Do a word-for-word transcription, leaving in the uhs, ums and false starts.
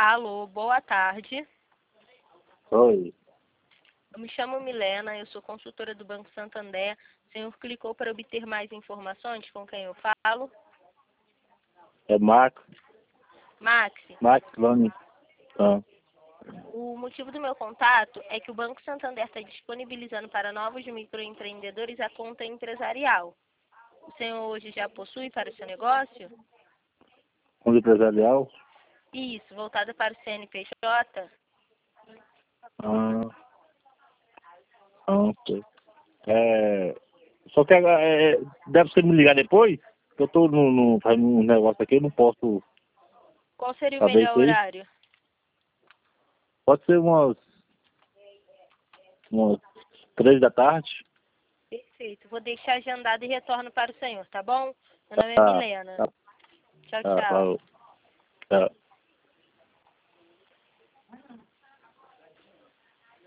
Alô, boa tarde. Oi. Eu me chamo Milena, eu sou consultora do Banco Santander. O senhor clicou para obter mais informações? Com quem eu falo? É Marco. Max, Max Lone. Ah. o motivo do meu contato é que o Banco Santander está disponibilizando para novos microempreendedores a conta empresarial. O senhor hoje já possui para o seu negócio? Fundo empresarial? Isso, voltada para o C N P J? Ah. Ah, ok. É, só que é, deve ser me ligar depois, porque eu tô no, no, fazendo um negócio aqui, eu não posso Qual seria o saber melhor isso aí. horário? Pode ser umas, umas três da tarde. Perfeito, vou deixar agendado e retorno para o senhor, tá bom? Meu nome é Tá, Milena. tá, Tchau, tá, tchau. falou. Tá.